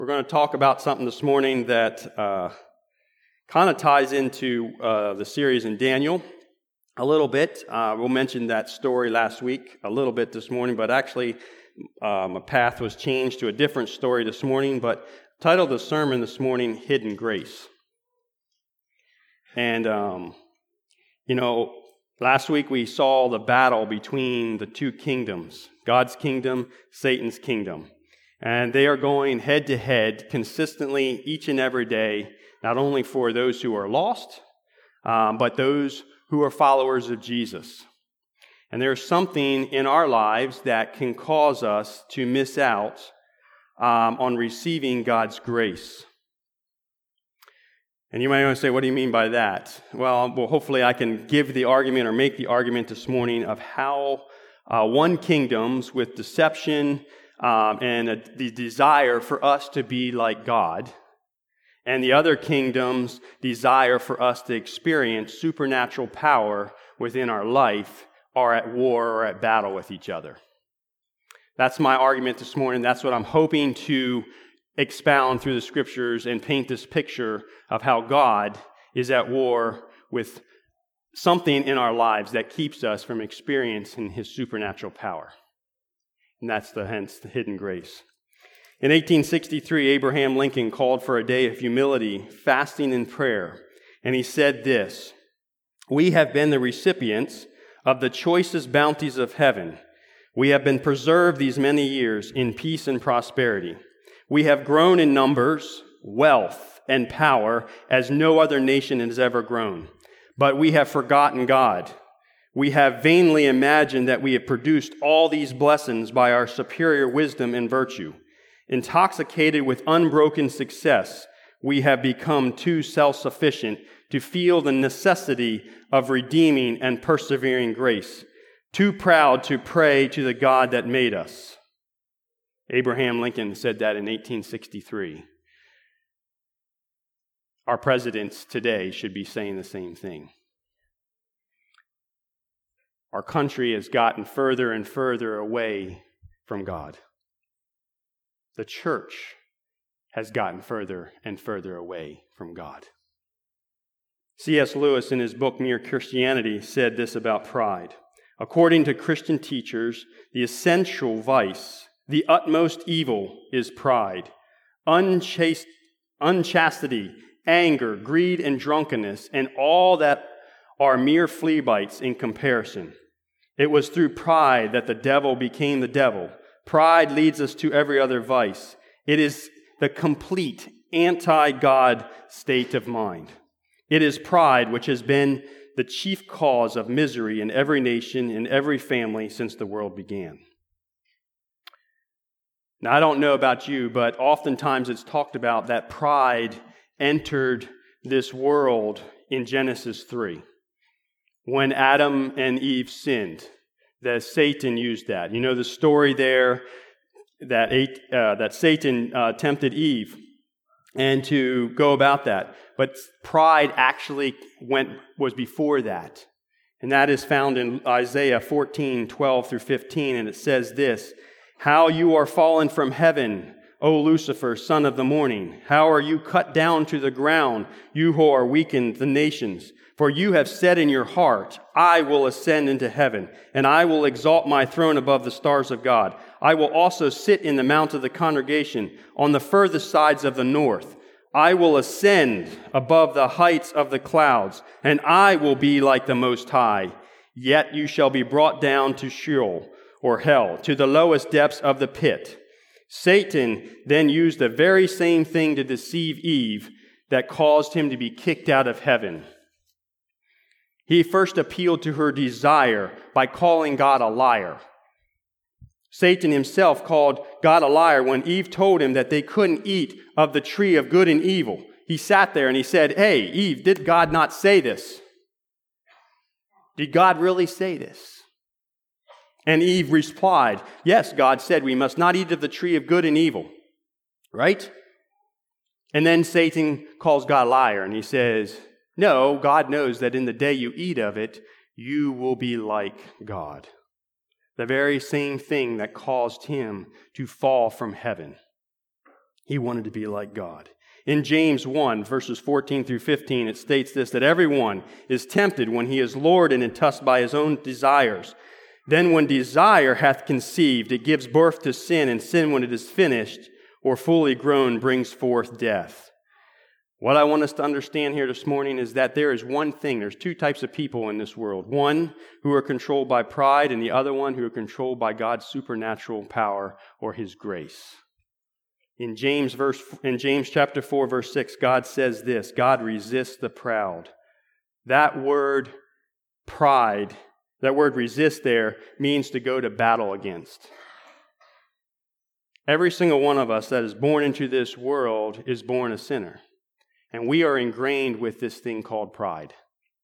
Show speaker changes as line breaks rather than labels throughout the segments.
We're going to talk about something this morning that kind of ties into the series in Daniel a little bit. We'll mention that story last week a little bit this morning, but actually my path was changed to a different story this morning. But title of the sermon this morning, Hidden Grace. And, last week we saw the battle between the two kingdoms, God's kingdom, Satan's kingdom. And they are going head to head consistently each and every day, not only for those who are lost, but those who are followers of Jesus. And there's something in our lives that can cause us to miss out on receiving God's grace. And you might want to say, what do you mean by that? Well, hopefully I can give the argument or make the argument this morning of how one kingdom's with deception and the desire for us to be like God, and the other kingdom's desire for us to experience supernatural power within our life are at war or at battle with each other. That's my argument this morning. That's what I'm hoping to expound through the scriptures and paint this picture of how God is at war with something in our lives that keeps us from experiencing His supernatural power. And that's hence the hidden grace. In 1863, Abraham Lincoln called for a day of humility, fasting, and prayer. And he said this: "We have been the recipients of the choicest bounties of heaven. We have been preserved these many years in peace and prosperity. We have grown in numbers, wealth, and power as no other nation has ever grown. But we have forgotten God. We have vainly imagined that we have produced all these blessings by our superior wisdom and virtue. Intoxicated with unbroken success, we have become too self-sufficient to feel the necessity of redeeming and persevering grace, too proud to pray to the God that made us." Abraham Lincoln said that in 1863. Our presidents today should be saying the same thing. Our country has gotten further and further away from God. The church has gotten further and further away from God. C.S. Lewis, in his book Mere Christianity, said this about pride: "According to Christian teachers, the essential vice, the utmost evil, is pride. Unchastity, anger, greed, and drunkenness, and all that are mere flea bites in comparison. It was through pride that the devil became the devil. Pride leads us to every other vice. It is the complete anti-God state of mind. It is pride which has been the chief cause of misery in every nation, in every family since the world began." Now, I don't know about you, but oftentimes it's talked about that pride entered this world in Genesis 3. When Adam and Eve sinned, that Satan used that. You know the story there that Satan tempted Eve and to go about that. But pride actually was before that. And that is found in Isaiah 14:12 through 15. And it says this: "How you are fallen from heaven, O Lucifer, son of the morning! How are you cut down to the ground, you who are weakened the nations? For you have said in your heart, I will ascend into heaven, and I will exalt my throne above the stars of God. I will also sit in the mount of the congregation on the furthest sides of the north. I will ascend above the heights of the clouds, and I will be like the Most High. Yet you shall be brought down to Sheol, or hell, to the lowest depths of the pit." Satan then used the very same thing to deceive Eve that caused him to be kicked out of heaven. He first appealed to her desire by calling God a liar. Satan himself called God a liar when Eve told him that they couldn't eat of the tree of good and evil. He sat there and he said, "Hey, Eve, did God not say this? Did God really say this?" And Eve replied, "Yes, God said we must not eat of the tree of good and evil." Right? And then Satan calls God a liar and he says, "No, God knows that in the day you eat of it, you will be like God." The very same thing that caused him to fall from heaven. He wanted to be like God. In James 1, verses 14 through 15, it states this, that everyone is tempted when he is lured and enticed by his own desires. Then when desire hath conceived, it gives birth to sin, and sin, when it is finished or fully grown, brings forth death. What I want us to understand here this morning is that there is one thing. There's two types of people in this world. One who are controlled by pride, and the other one who are controlled by God's supernatural power or His grace. In James chapter 4, verse 6, God says this, God resists the proud. That word pride, that word resist there, means to go to battle against. Every single one of us that is born into this world is born a sinner. And we are ingrained with this thing called pride.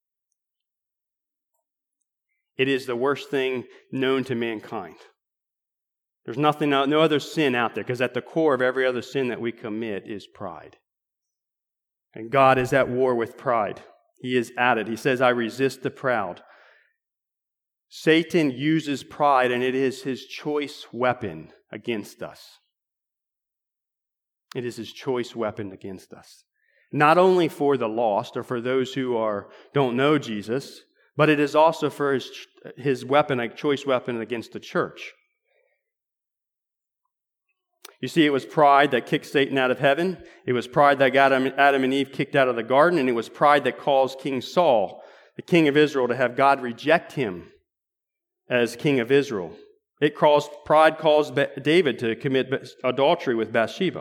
It is the worst thing known to mankind. There's no other sin out there, because at the core of every other sin that we commit is pride. And God is at war with pride. He is at it. He says, I resist the proud. Satan uses pride, and it is his choice weapon against us. It is his choice weapon against us. Not only for the lost or for those who don't know Jesus, but it is also for his weapon, a choice weapon against the church. You see, it was pride that kicked Satan out of heaven. It was pride that got Adam and Eve kicked out of the garden. And it was pride that caused King Saul, the king of Israel, to have God reject him as king of Israel. Pride caused David to commit adultery with Bathsheba.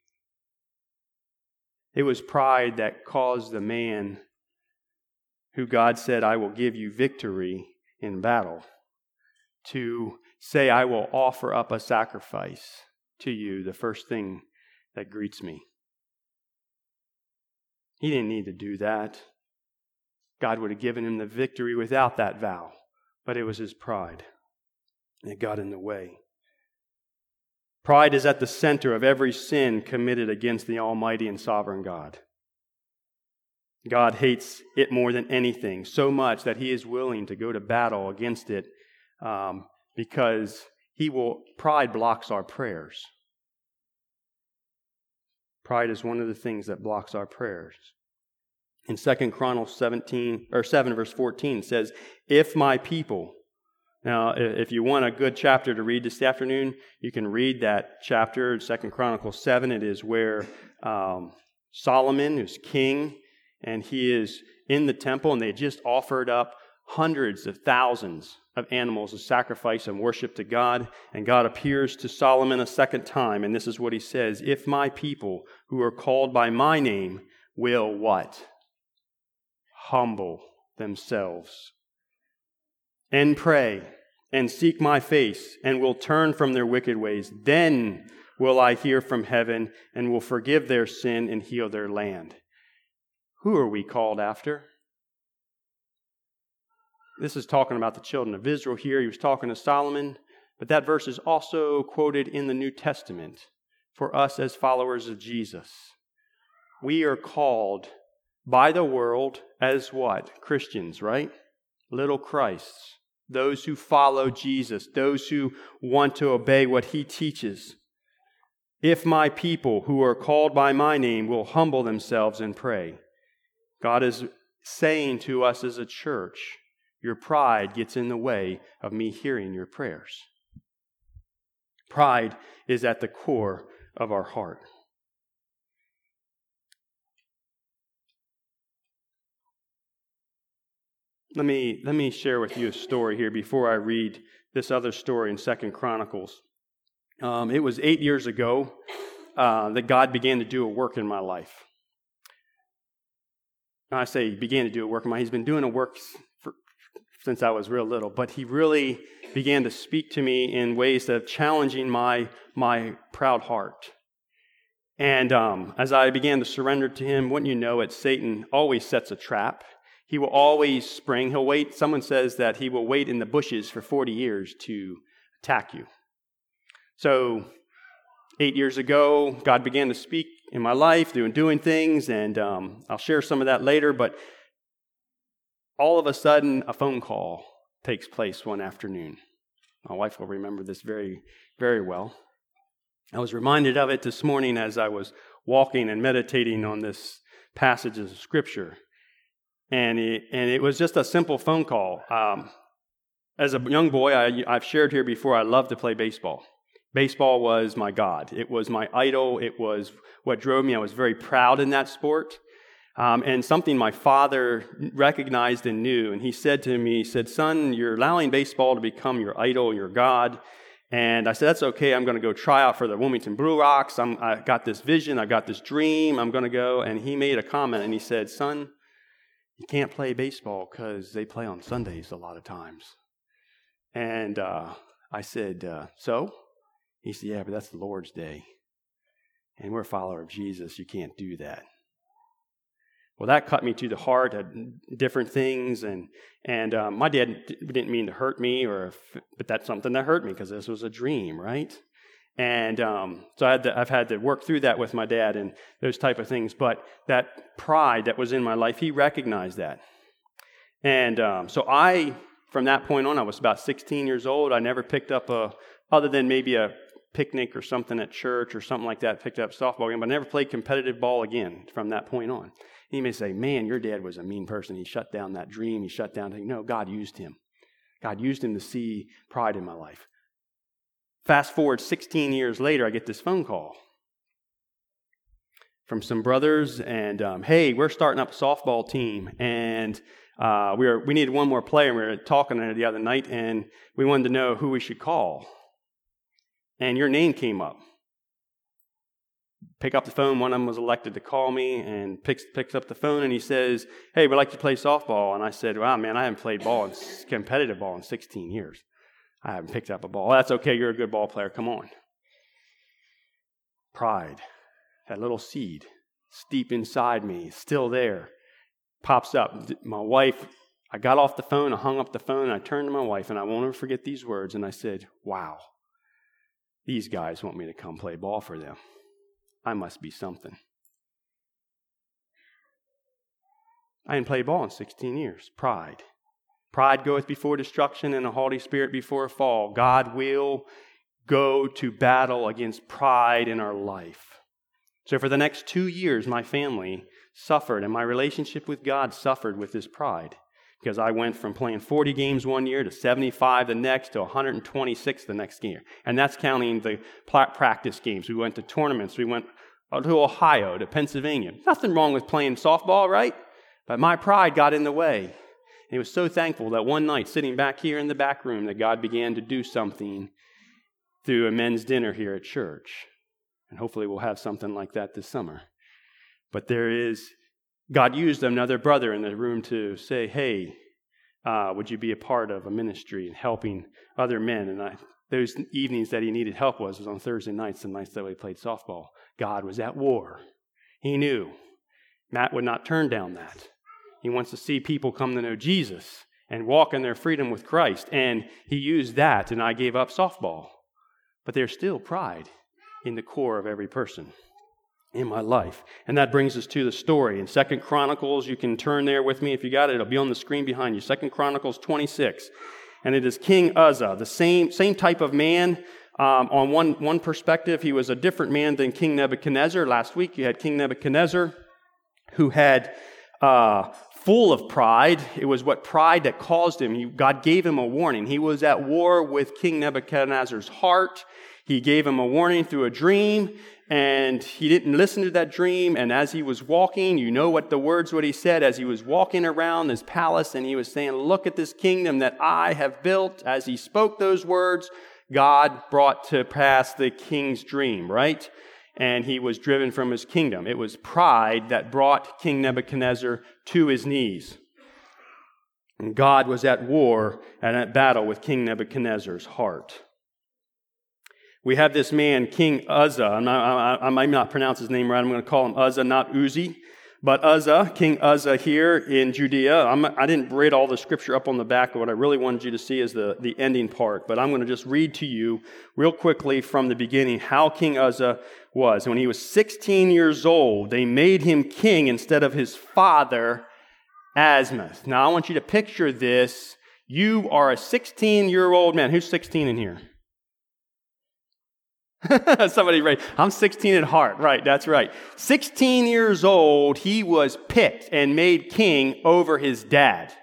It was pride that caused the man who God said, I will give you victory in battle, to say, I will offer up a sacrifice to you, the first thing that greets me. He didn't need to do that. God would have given him the victory without that vow, but it was his pride that got in the way. Pride is at the center of every sin committed against the Almighty and Sovereign God. God hates it more than anything, so much that He is willing to go to battle against it because pride blocks our prayers. Pride is one of the things that blocks our prayers. In 2 Chronicles 7 verse 14 says, if my people... Now, if you want a good chapter to read this afternoon, you can read that chapter, 2 Chronicles 7. It is where Solomon is king, and he is in the temple, and they just offered up hundreds of thousands of animals as sacrifice and worship to God. And God appears to Solomon a second time, and this is what he says, if my people who are called by my name will what? Humble themselves and pray, and seek my face, and will turn from their wicked ways. Then will I hear from heaven, and will forgive their sin and heal their land. Who are we called after? This is talking about the children of Israel here. He was talking to Solomon, but that verse is also quoted in the New Testament for us as followers of Jesus. We are called by the world as what? Christians, right? Little Christs. Those who follow Jesus, those who want to obey what He teaches. If my people who are called by my name will humble themselves and pray. God is saying to us as a church, your pride gets in the way of me hearing your prayers. Pride is at the core of our heart. Let me share with you a story here before I read this other story in 2 Chronicles. It was 8 years ago that God began to do a work in my life. I say He began to do a work in my life. He's been doing a work since I was real little, but He really began to speak to me in ways of challenging my proud heart. And as I began to surrender to Him, wouldn't you know it, Satan always sets a trap. He will always spring. He'll wait. Someone says that he will wait in the bushes for 40 years to attack you. So 8 years ago, God began to speak in my life, doing things, and I'll share some of that later, but all of a sudden, a phone call takes place one afternoon. My wife will remember this very, very well. I was reminded of it this morning as I was walking and meditating on this passage of Scripture. And it was just a simple phone call. As a young boy, I've shared here before, I loved to play baseball. Baseball was my God. It was my idol. It was what drove me. I was very proud in that sport. And something my father recognized and knew. And he said to me, he said, "Son, you're allowing baseball to become your idol, your God." And I said, "That's okay. I'm going to go try out for the Wilmington Blue Rocks. I got this vision. I got this dream. I'm going to go." And he made a comment and he said, "Son, you can't play baseball because they play on Sundays a lot of times." And I said, "So?" He said, "Yeah, but that's the Lord's Day. And we're a follower of Jesus. You can't do that." Well, that cut me to the heart at different things. And my dad didn't mean to hurt me, but that's something that hurt me because this was a dream, right? And so I've had to work through that with my dad and those type of things. But that pride that was in my life, he recognized that. And so from that point on, I was about 16 years old. I never picked up other than maybe a picnic or something at church or something like that, picked up a softball game, but I never played competitive ball again from that point on. You may say, "Man, your dad was a mean person. He shut down that dream. He shut down." No, God used him. God used him to see pride in my life. Fast forward 16 years later, I get this phone call from some brothers, and "Hey, we're starting up a softball team, and we needed one more player. We were talking the other night, and we wanted to know who we should call. And your name came up." Pick up the phone. One of them was elected to call me and picks up the phone and he says, "Hey, we'd like to play softball." And I said, "Wow, man, I haven't played competitive ball in 16 years. I haven't picked up a ball." "That's okay. You're a good ball player. Come on." Pride, that little seed, deep inside me, still there, pops up. My wife, I got off the phone, I hung up the phone, and I turned to my wife, and I won't ever forget these words, and I said, "Wow, these guys want me to come play ball for them. I must be something." I hadn't played ball in 16 years. Pride. Pride goeth before destruction and a haughty spirit before a fall. God will go to battle against pride in our life. So for the next 2 years, my family suffered and my relationship with God suffered with this pride. Because I went from playing 40 games one year to 75 the next to 126 the next year. And that's counting the practice games. We went to tournaments. We went to Ohio, to Pennsylvania. Nothing wrong with playing softball, right? But my pride got in the way. And he was so thankful that one night, sitting back here in the back room, that God began to do something through a men's dinner here at church. And hopefully we'll have something like that this summer. But God used another brother in the room to say, "Hey, would you be a part of a ministry and helping other men?" And those evenings that he needed help was on Thursday nights, the nights that we played softball. God was at war. He knew. Matt would not turn down that. He wants to see people come to know Jesus and walk in their freedom with Christ. And he used that, and I gave up softball. But there's still pride in the core of every person in my life. And that brings us to the story. In 2 Chronicles, you can turn there with me if you got it. It'll be on the screen behind you. 2 Chronicles 26. And it is King Uzzah, the same type of man. On one perspective, he was a different man than King Nebuchadnezzar. Last week, you had King Nebuchadnezzar, who had full of pride. It was what pride that caused him. God gave him a warning. He was at war with King Nebuchadnezzar's heart. He gave him a warning through a dream, and he didn't listen to that dream. And as he was walking, you know what he said, as he was walking around this palace, and he was saying, "Look at this kingdom that I have built." As he spoke those words, God brought to pass the king's dream, right? And he was driven from his kingdom. It was pride that brought King Nebuchadnezzar to his knees. And God was at war and at battle with King Nebuchadnezzar's heart. We have this man, King Uzzah. I might not pronounce his name right. I'm going to call him Uzzah, not Uzi. But Uzzah, King Uzzah here in Judea. I didn't read all the scripture up on the back. What I really wanted you to see is the ending part. But I'm going to just read to you real quickly from the beginning how King Uzzah was. When he was 16 years old, they made him king instead of his father, Asmath. Now, I want you to picture this. You are a 16-year-old man. Who's 16 in here? Somebody right. I'm 16 at heart. Right, that's right. 16 years old, he was picked and made king over his dad.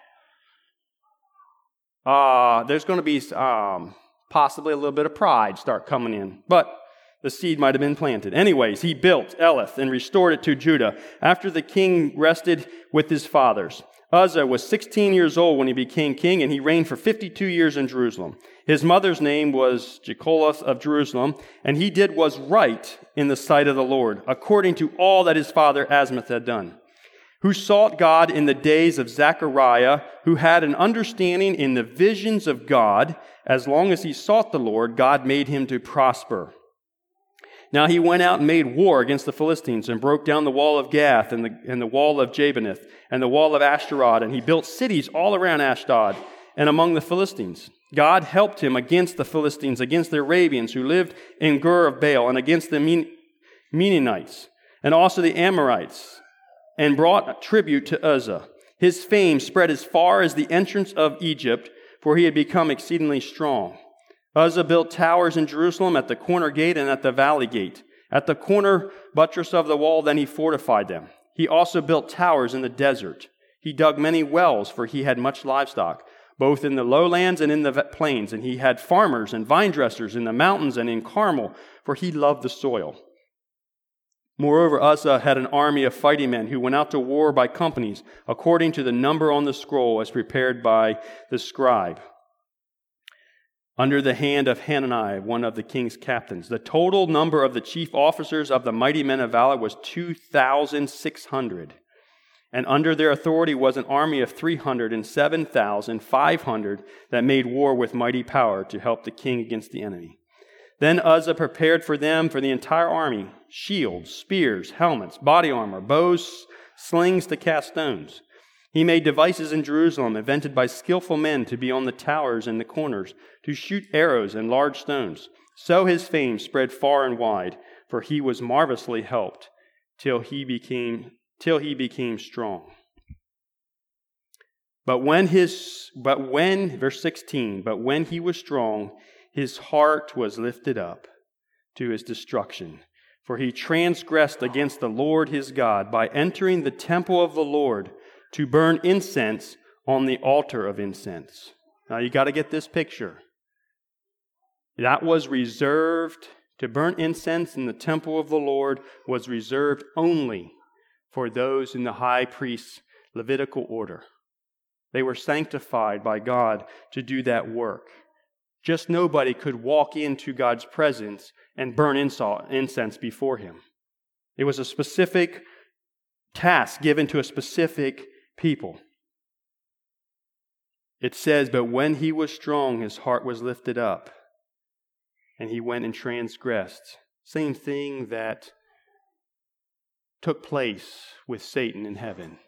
There's going to be possibly a little bit of pride start coming in, but the seed might have been planted. Anyways, he built Elath and restored it to Judah after the king rested with his fathers. Uzzah was 16 years old when he became king, and he reigned for 52 years in Jerusalem. His mother's name was Jecholoth of Jerusalem, and he did what was right in the sight of the Lord, according to all that his father Asmath had done, who sought God in the days of Zechariah, who had an understanding in the visions of God. As long as he sought the Lord, God made him to prosper. Now he went out and made war against the Philistines and broke down the wall of Gath and the wall of Jabneth and the wall of Ashtaroth, and he built cities all around Ashdod and among the Philistines. God helped him against the Philistines, against the Arabians who lived in Gur of Baal, and against the Mennonites, and also the Amorites, and brought tribute to Uzzah. His fame spread as far as the entrance of Egypt, for he had become exceedingly strong. Uzzah built towers in Jerusalem at the corner gate and at the valley gate. At the corner buttress of the wall, then he fortified them. He also built towers in the desert. He dug many wells, for he had much livestock, both in the lowlands and in the plains. And he had farmers and vine dressers in the mountains and in Carmel, for he loved the soil. Moreover, Uzzah had an army of fighting men who went out to war by companies, according to the number on the scroll as prepared by the scribe, under the hand of Hanani, one of the king's captains. The total number of the chief officers of the mighty men of valor was 2,600. And under their authority was an army of 307,500 that made war with mighty power to help the king against the enemy. Then Uzzah prepared for them, for the entire army, shields, spears, helmets, body armor, bows, slings to cast stones. He made devices in Jerusalem, invented by skillful men to be on the towers and the corners, to shoot arrows and large stones. So his fame spread far and wide, for he was marvelously helped till he became strong. But when verse 16, but when he was strong, his heart was lifted up to his destruction. For he transgressed against the Lord his God by entering the temple of the Lord to burn incense on the altar of incense. Now you got to get this picture. That was reserved, to burn incense in the temple of the Lord was reserved only for those in the high priest's Levitical order. They were sanctified by God to do that work. Just nobody could walk into God's presence and burn incense before him. It was a specific task given to a specific people. It says, but when he was strong, his heart was lifted up, and he went and transgressed. Same thing that took place with Satan in heaven.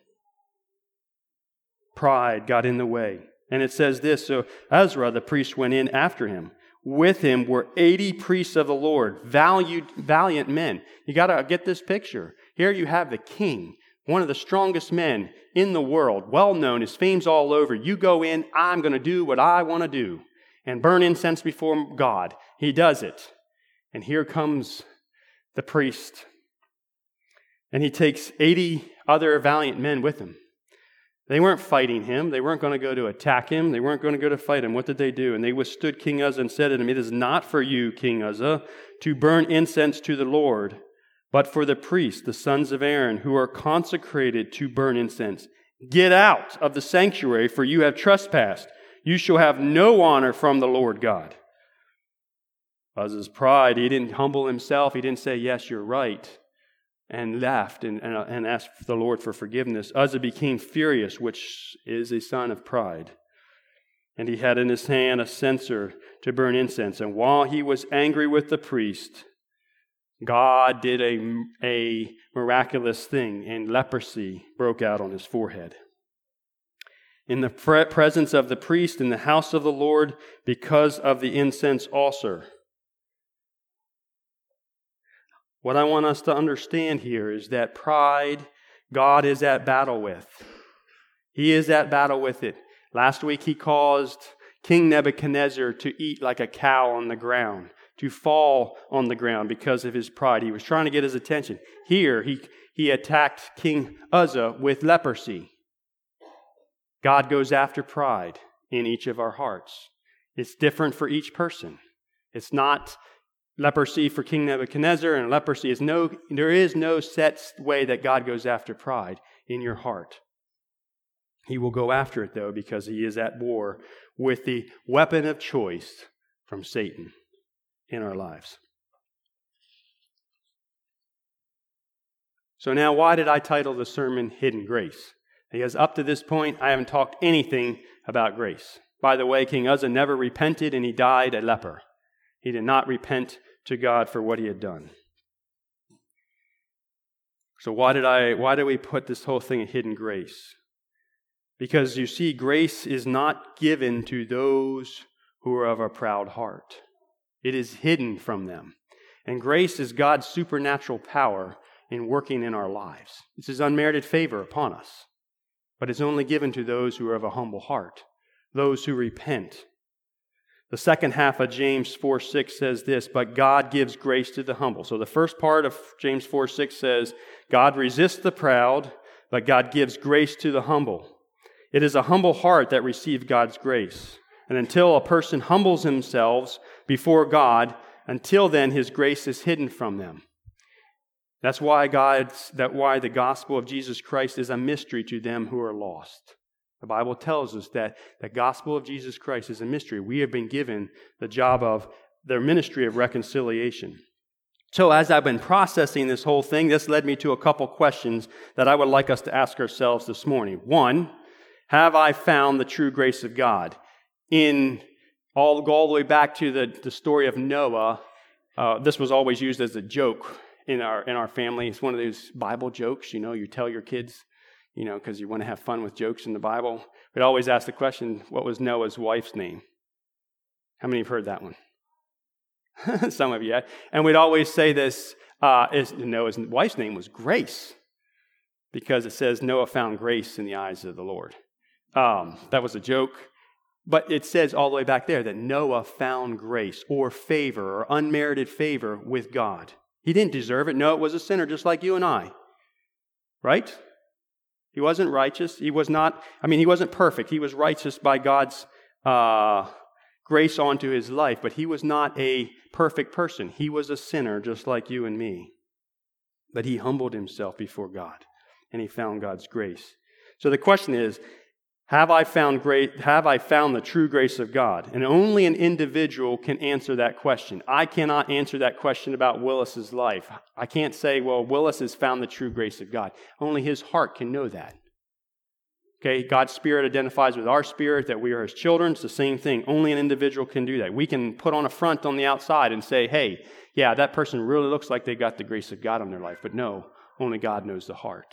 Pride got in the way. And it says this, so Ezra, the priest, went in after him. With him were 80 priests of the Lord, valiant men. You got to get this picture. Here you have the king, one of the strongest men in the world, well known, his fame's all over. You go in, I'm going to do what I want to do and burn incense before God. He does it. And here comes the priest. And he takes 80 other valiant men with him. They weren't fighting him. They weren't going to go to attack him. They weren't going to go to fight him. What did they do? And they withstood King Uzzah and said to him, it is not for you, King Uzzah, to burn incense to the Lord, but for the priests, the sons of Aaron, who are consecrated to burn incense. Get out of the sanctuary, for you have trespassed. You shall have no honor from the Lord God. Uzzah's pride, he didn't humble himself. He didn't say, yes, you're right, and left and asked the Lord for forgiveness. Uzzah became furious, which is a sign of pride. And he had in his hand a censer to burn incense. And while he was angry with the priest, God did a miraculous thing, and leprosy broke out on his forehead. In the presence of the priest in the house of the Lord, because of the incense altar. What I want us to understand here is that pride, God is at battle with. He is at battle with it. Last week he caused King Nebuchadnezzar to eat like a cow on the ground, to fall on the ground because of his pride. He was trying to get his attention. Here, he attacked King Uzzah with leprosy. God goes after pride in each of our hearts. It's different for each person. It's not leprosy for King Nebuchadnezzar, and leprosy is there is no set way that God goes after pride in your heart. He will go after it, though, because he is at war with the weapon of choice from Satan in our lives. So now, why did I title the sermon Hidden Grace? Because up to this point, I haven't talked anything about grace. By the way, King Uzzah never repented, and he died a leper. He did not repent to God for what he had done. So why did we put this whole thing in hidden grace? Because you see, grace is not given to those who are of a proud heart. It is hidden from them. And grace is God's supernatural power in working in our lives. It's His unmerited favor upon us. But it's only given to those who are of a humble heart, those who repent. The second half of James 4:6 says this, but God gives grace to the humble. So the first part of James 4:6 says, God resists the proud, but God gives grace to the humble. It is a humble heart that receives God's grace. And until a person humbles themselves before God, until then his grace is hidden from them. That's why the gospel of Jesus Christ is a mystery to them who are lost. The Bible tells us that the gospel of Jesus Christ is a mystery. We have been given the job of the ministry of reconciliation. So as I've been processing this whole thing, this led me to a couple questions that I would like us to ask ourselves this morning. One, have I found the true grace of God? Go all the way back to the story of Noah. This was always used as a joke in our family. It's one of those Bible jokes, you tell your kids, because you want to have fun with jokes in the Bible. We'd always ask the question, what was Noah's wife's name? How many have heard that one? Some of you. And we'd always say this, Noah's wife's name was Grace, because it says Noah found grace in the eyes of the Lord. That was a joke. But it says all the way back there that Noah found grace or favor or unmerited favor with God. He didn't deserve it. Noah was a sinner just like you and I. Right? He wasn't righteous. He wasn't perfect. He was righteous by God's grace onto his life, but he was not a perfect person. He was a sinner just like you and me. But he humbled himself before God, and he found God's grace. So the question is, have I found the true grace of God? And only an individual can answer that question. I cannot answer that question about Willis's life. I can't say, well, Willis has found the true grace of God. Only his heart can know that. Okay, God's Spirit identifies with our spirit that we are His children. It's the same thing. Only an individual can do that. We can put on a front on the outside and say, hey, yeah, that person really looks like they got the grace of God in their life. But no, only God knows the heart.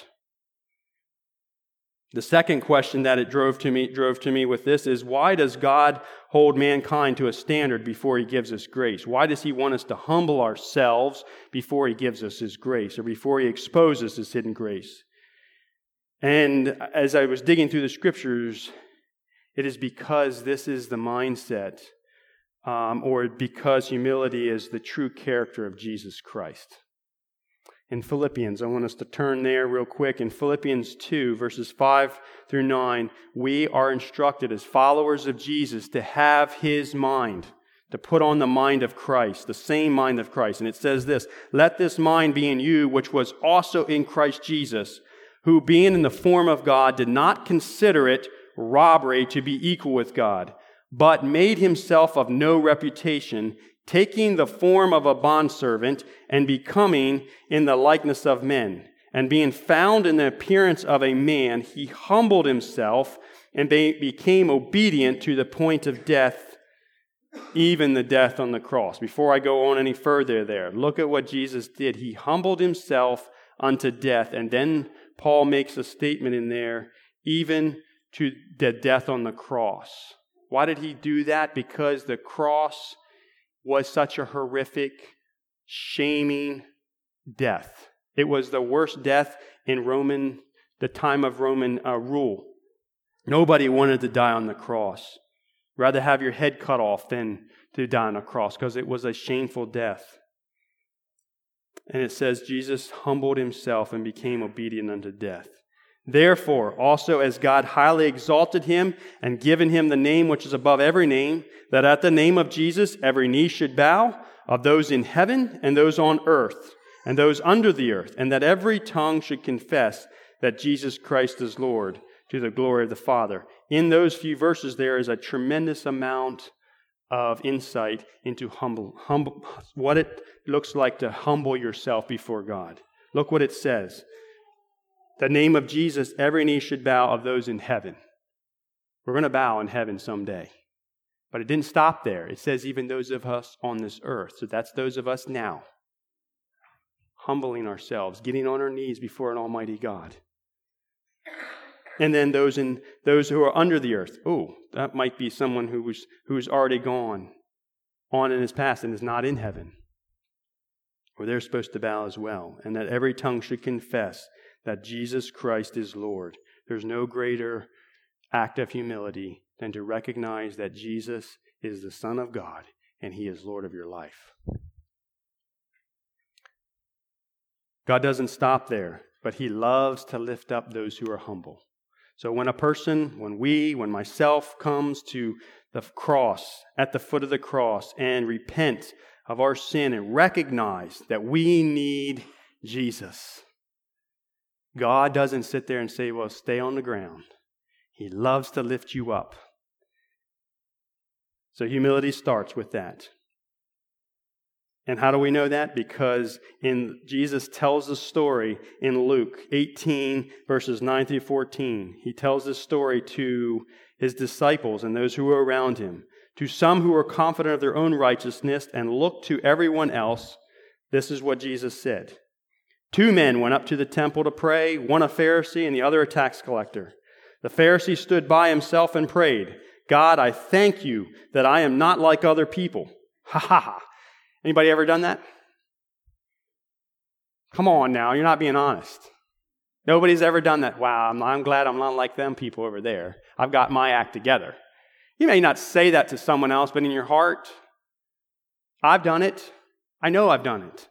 The second question that it drove to me with this is, why does God hold mankind to a standard before He gives us grace? Why does He want us to humble ourselves before He gives us His grace, or before He exposes His hidden grace? And as I was digging through the Scriptures, it is because this is the mindset, or because humility is the true character of Jesus Christ. In Philippians, I want us to turn there real quick. In Philippians 2, verses 5 through 9, we are instructed as followers of Jesus to have His mind, to put on the mind of Christ, the same mind of Christ. And it says this, let this mind be in you, which was also in Christ Jesus, who being in the form of God did not consider it robbery to be equal with God, but made Himself of no reputation, taking the form of a bondservant and becoming in the likeness of men. And being found in the appearance of a man, He humbled Himself and became obedient to the point of death, even the death on the cross. Before I go on any further there, look at what Jesus did. He humbled Himself unto death. And then Paul makes a statement in there, even to the death on the cross. Why did He do that? Because the cross was such a horrific, shaming death. It was the worst death in the time of Roman rule. Nobody wanted to die on the cross. Rather have your head cut off than to die on a cross, because it was a shameful death. And it says Jesus humbled himself and became obedient unto death. Therefore, also as God highly exalted him and given him the name which is above every name, that at the name of Jesus every knee should bow, of those in heaven and those on earth and those under the earth, and that every tongue should confess that Jesus Christ is Lord, to the glory of the Father. In those few verses there is a tremendous amount of insight into what it looks like to humble yourself before God. Look what it says. The name of Jesus, every knee should bow, of those in heaven. We're going to bow in heaven someday. But it didn't stop there. It says even those of us on this earth. So that's those of us now. Humbling ourselves, getting on our knees before an almighty God. And then those who are under the earth. Oh, that might be someone who's already gone on in his past and is not in heaven. Or they're supposed to bow as well. And that every tongue should confess that Jesus Christ is Lord. There's no greater act of humility than to recognize that Jesus is the Son of God and He is Lord of your life. God doesn't stop there, but He loves to lift up those who are humble. So when myself comes to the cross, at the foot of the cross, and repent of our sin and recognize that we need Jesus, God doesn't sit there and say, well, stay on the ground. He loves to lift you up. So humility starts with that. And how do we know that? Because Jesus tells the story in Luke 18, verses 9 through 14. He tells this story to His disciples and those who were around Him. To some who were confident of their own righteousness and looked to everyone else, this is what Jesus said. 2 men went up to the temple to pray, one a Pharisee and the other a tax collector. The Pharisee stood by himself and prayed, God, I thank you that I am not like other people. Ha ha ha. Anybody ever done that? Come on now, you're not being honest. Nobody's ever done that. Wow, I'm glad I'm not like them people over there. I've got my act together. You may not say that to someone else, but in your heart, I've done it. I know I've done it.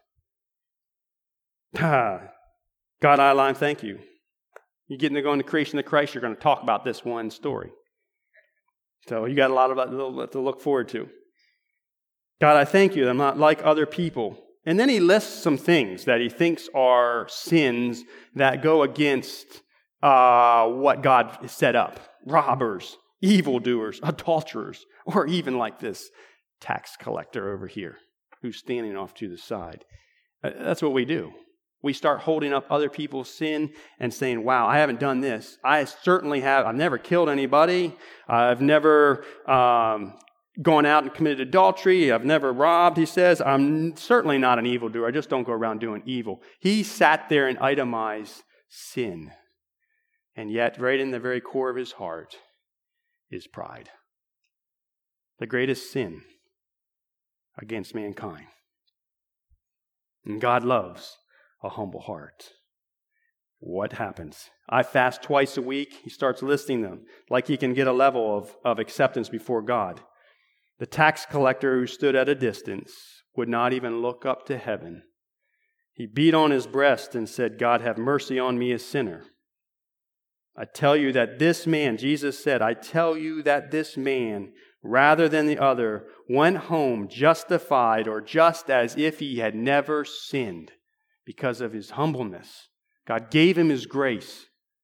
God, I thank you. You get to go into creation of Christ, you're going to talk about this one story. So you got a lot of to look forward to. God, I thank you that I'm not like other people. And then he lists some things that he thinks are sins that go against what God set up. Robbers, evildoers, adulterers, or even like this tax collector over here who's standing off to the side. That's what we do. We start holding up other people's sin and saying, wow, I haven't done this. I certainly have. I've never killed anybody. I've never gone out and committed adultery. I've never robbed. He says, I'm certainly not an evildoer. I just don't go around doing evil. He sat there and itemized sin. And yet, right in the very core of his heart is pride. The greatest sin against mankind. And God loves a humble heart. What happens? I fast twice a week. He starts listing them like he can get a level of acceptance before God. The tax collector who stood at a distance would not even look up to heaven. He beat on his breast and said, God, have mercy on me, a sinner. I tell you that this man, Jesus said, I tell you that this man, rather than the other, went home justified or just as if he had never sinned because of his humbleness. God gave him his grace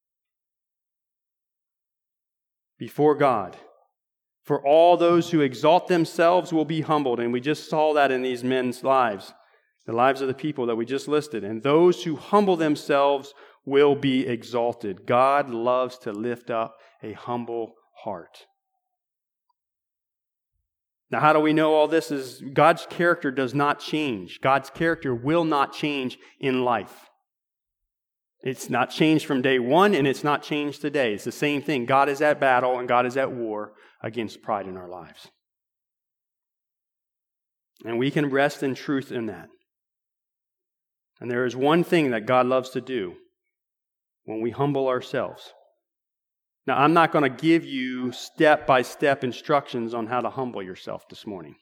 before God. For all those who exalt themselves will be humbled. And we just saw that in these men's lives, the lives of the people that we just listed. And those who humble themselves will be exalted. God loves to lift up a humble heart. Now, how do we know all this? Is God's character does not change. God's character will not change in life. It's not changed from day one, and it's not changed today. It's the same thing. God is at battle, and God is at war against pride in our lives. And we can rest in truth in that. And there is one thing that God loves to do when we humble ourselves. Now, I'm not going to give you step-by-step instructions on how to humble yourself this morning.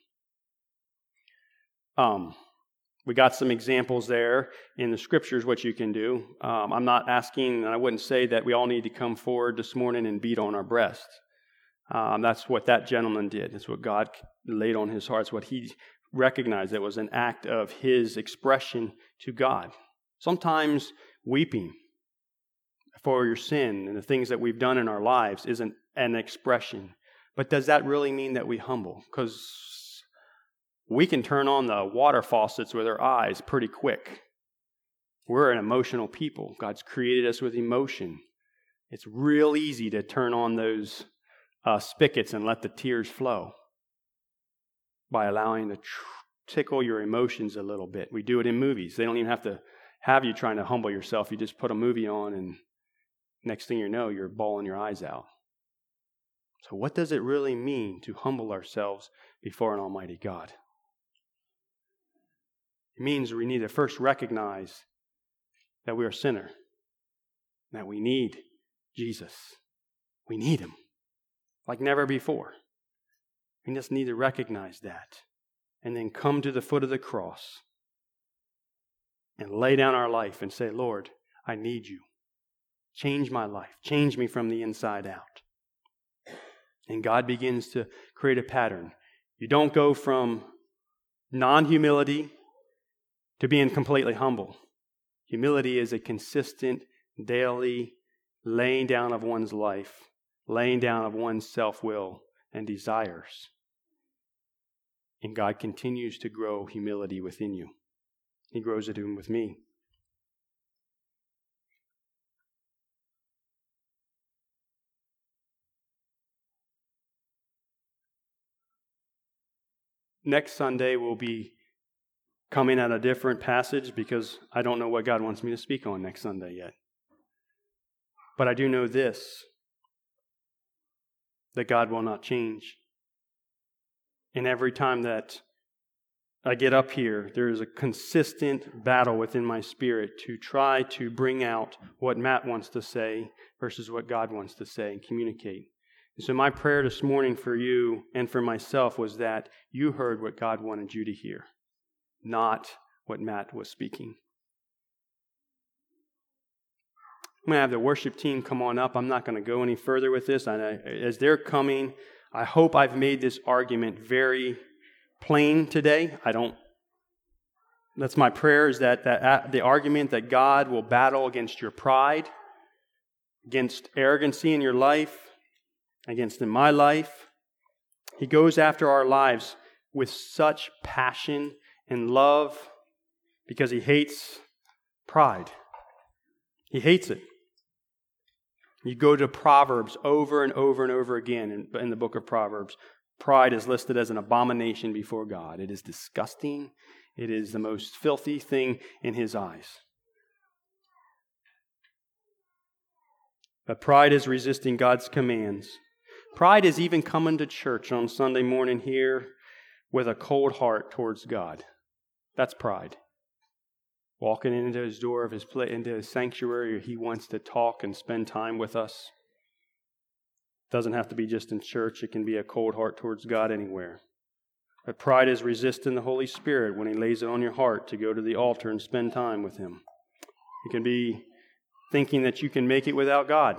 We got some examples there in the scriptures what you can do. I'm not asking, and I wouldn't say that we all need to come forward this morning and beat on our breast. That's what that gentleman did. That's what God laid on his heart. It's what he recognized. It was an act of his expression to God. Sometimes weeping for your sin and the things that we've done in our lives isn't an expression. But does that really mean that we humble? Because we can turn on the water faucets with our eyes pretty quick. We're an emotional people. God's created us with emotion. It's real easy to turn on those spigots and let the tears flow by allowing to tickle your emotions a little bit. We do it in movies. They don't even have to have you trying to humble yourself. You just put a movie on and next thing you know, you're bawling your eyes out. So what does it really mean to humble ourselves before an almighty God? It means we need to first recognize that we are a sinner, that we need Jesus. We need Him like never before. We just need to recognize that and then come to the foot of the cross and lay down our life and say, Lord, I need you. Change my life. Change me from the inside out. And God begins to create a pattern. You don't go from non-humility to being completely humble. Humility is a consistent, daily laying down of one's life, laying down of one's self-will and desires. And God continues to grow humility within you. He grows it even with me. Next Sunday we'll be coming at a different passage because I don't know what God wants me to speak on next Sunday yet. But I do know this, that God will not change. And every time that I get up here, there is a consistent battle within my spirit to try to bring out what Matt wants to say versus what God wants to say and communicate. And so my prayer this morning for you and for myself was that you heard what God wanted you to hear, not what Matt was speaking. I'm going to have the worship team come on up. I'm not going to go any further with this. As they're coming, I hope I've made this argument very plain today. That's my prayer, is that the argument that God will battle against your pride, against arrogancy in your life, against in my life. He goes after our lives with such passion and love because He hates pride. He hates it. You go to Proverbs over and over and over again in the book of Proverbs. Pride is listed as an abomination before God. It is disgusting. It is the most filthy thing in His eyes. But pride is resisting God's commands. Pride is even coming to church on Sunday morning here with a cold heart towards God. That's pride. Walking into His door of into His sanctuary, He wants to talk and spend time with us. Doesn't have to be just in church. It can be a cold heart towards God anywhere. But pride is resisting the Holy Spirit when He lays it on your heart to go to the altar and spend time with Him. It can be thinking that you can make it without God.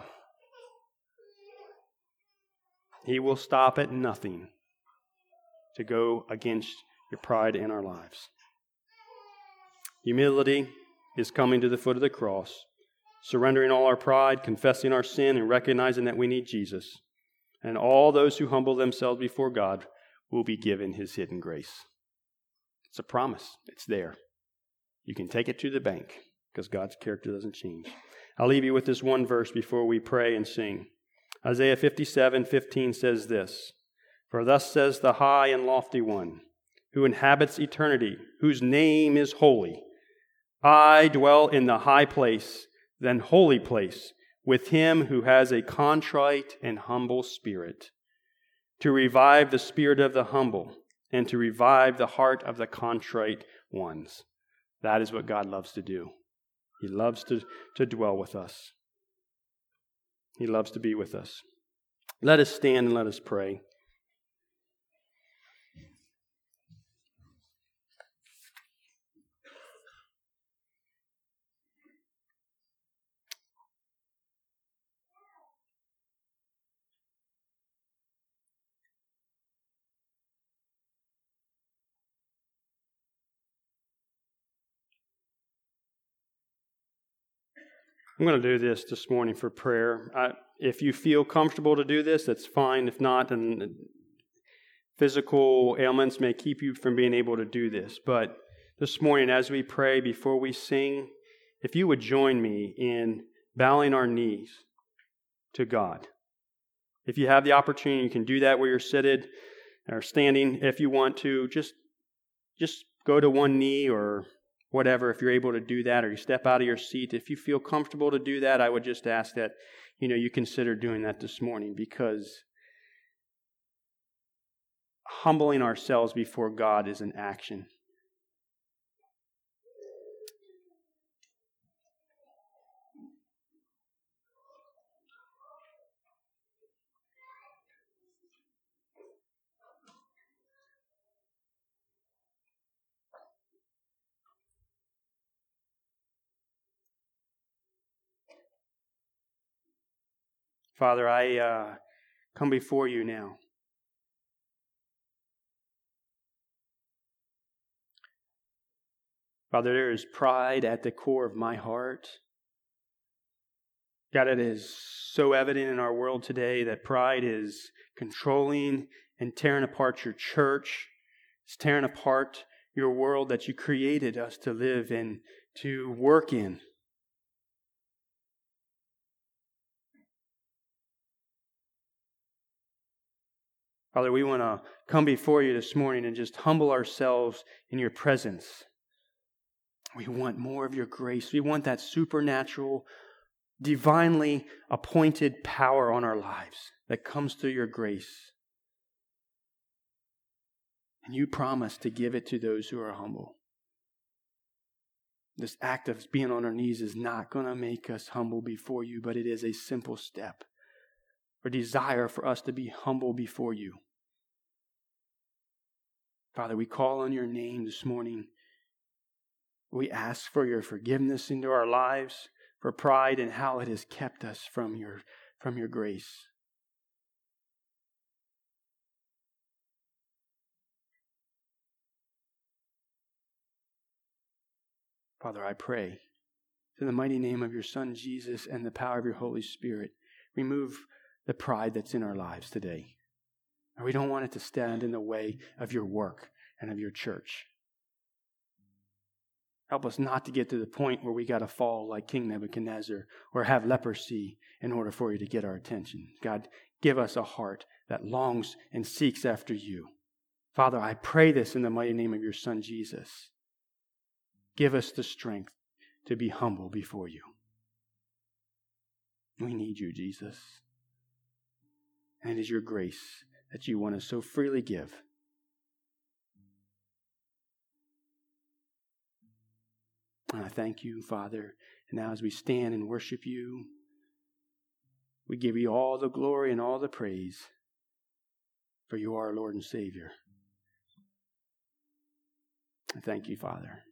He will stop at nothing to go against your pride in our lives. Humility is coming to the foot of the cross, surrendering all our pride, confessing our sin, and recognizing that we need Jesus. And all those who humble themselves before God will be given His hidden grace. It's a promise. It's there. You can take it to the bank because God's character doesn't change. I'll leave you with this one verse before we pray and sing. Isaiah 57:15 says this, "For thus says the high and lofty one, who inhabits eternity, whose name is holy. I dwell in the high place, then holy place, with him who has a contrite and humble spirit, to revive the spirit of the humble, and to revive the heart of the contrite ones." That is what God loves to do. He loves to dwell with us. He loves to be with us. Let us stand and let us pray. I'm going to do this morning for prayer. If you feel comfortable to do this, that's fine. If not, then physical ailments may keep you from being able to do this. But this morning, as we pray, before we sing, if you would join me in bowing our knees to God. If you have the opportunity, you can do that where you're seated or standing. If you want to, just go to one knee or whatever, if you're able to do that, or you step out of your seat. If you feel comfortable to do that, I would just ask that, you consider doing that this morning, because humbling ourselves before God is an action. Father, I come before you now. Father, there is pride at the core of my heart. God, it is so evident in our world today that pride is controlling and tearing apart your church. It's tearing apart your world that you created us to live in, to work in. Father, we want to come before you this morning and just humble ourselves in your presence. We want more of your grace. We want that supernatural, divinely appointed power on our lives that comes through your grace. And you promise to give it to those who are humble. This act of being on our knees is not going to make us humble before you, but it is a simple step, or desire for us to be humble before you. Father, we call on your name this morning. We ask for your forgiveness into our lives, for pride and how it has kept us from your grace. Father, I pray, in the mighty name of your Son, Jesus, and the power of your Holy Spirit, remove the pride that's in our lives today. We don't want it to stand in the way of your work and of your church. Help us not to get to the point where we got to fall like King Nebuchadnezzar or have leprosy in order for you to get our attention. God, give us a heart that longs and seeks after you. Father, I pray this in the mighty name of your Son, Jesus. Give us the strength to be humble before you. We need you, Jesus. And it is your grace that you want to so freely give. And I thank you, Father. And now as we stand and worship you, we give you all the glory and all the praise, for you are our Lord and Savior. I thank you, Father.